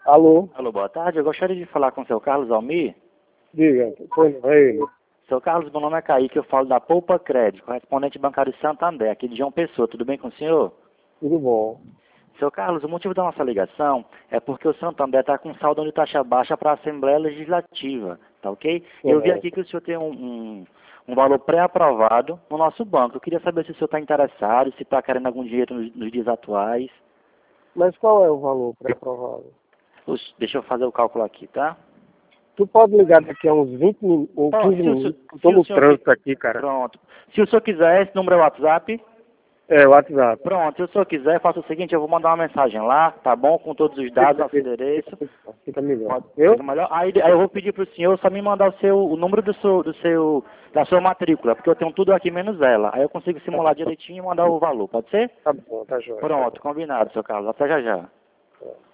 Alô? Alô, boa tarde. Eu gostaria de falar com o seu Carlos Almir. Diga, foi não, é ele. Seu Carlos, meu nome é Kaique, eu falo da Poupa Crédito, correspondente bancário de Santander, aqui de João Pessoa. Tudo bem com o senhor? Tudo bom. Seu Carlos, o motivo da nossa ligação é porque o Santander está com saldo de taxa baixa para a Assembleia Legislativa, tá ok? Eu vi aqui que o senhor tem um valor pré-aprovado no nosso banco. Eu queria saber se o senhor está interessado, se está querendo algum dinheiro nos dias atuais. Mas qual é o valor pré-aprovado? Deixa eu fazer o cálculo aqui, tá? Tu pode ligar daqui a uns 20 ou Bom, 15 minutos. se Estou o no senhor trânsito aqui, cara. Pronto. Se o senhor quiser, esse número é o WhatsApp. É, o WhatsApp. Pronto, se o senhor quiser, faça o seguinte, eu vou mandar uma mensagem lá, tá bom? Com todos os dados, nosso endereço. Fica melhor. Fica melhor. Aí eu vou pedir pro senhor só me mandar o número da sua matrícula, porque eu tenho tudo aqui menos ela. Aí eu consigo simular direitinho e mandar o valor, pode ser? Tá bom, tá jóia. Pronto, combinado, seu Carlos. Até já já. Tá.